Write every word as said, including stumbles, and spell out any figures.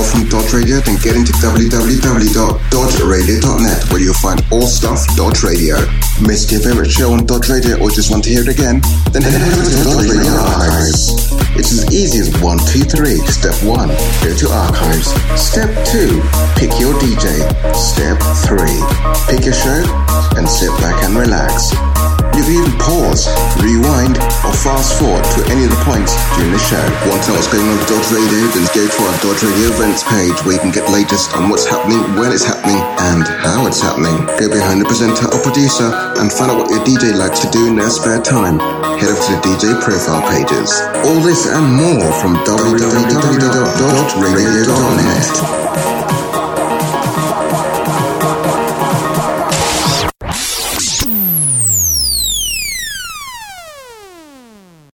more from Dot Radio, then get into w w w dot dot radio dot net, where you'll find all stuff Dot Radio. Missed your favorite show on Dot Radio or just want to hear it again? Then head over to Dot Radio Archives. It's as easy as one, two, three. Step one, go to Archives. Step two, pick your D J. Step three, pick your show and sit back and relax. You can even pause, rewind, or fast forward to any of the points during the show. Want to know what's going on with Dot Radio? Then go to our Dot Radio events page, where you can get latest on what's happening, when it's happening, and how it's happening. Go behind the presenter or producer and find out what your D J likes to do in their spare time. Head over to the D J profile pages. All this and more from w w w dot dot radio dot net.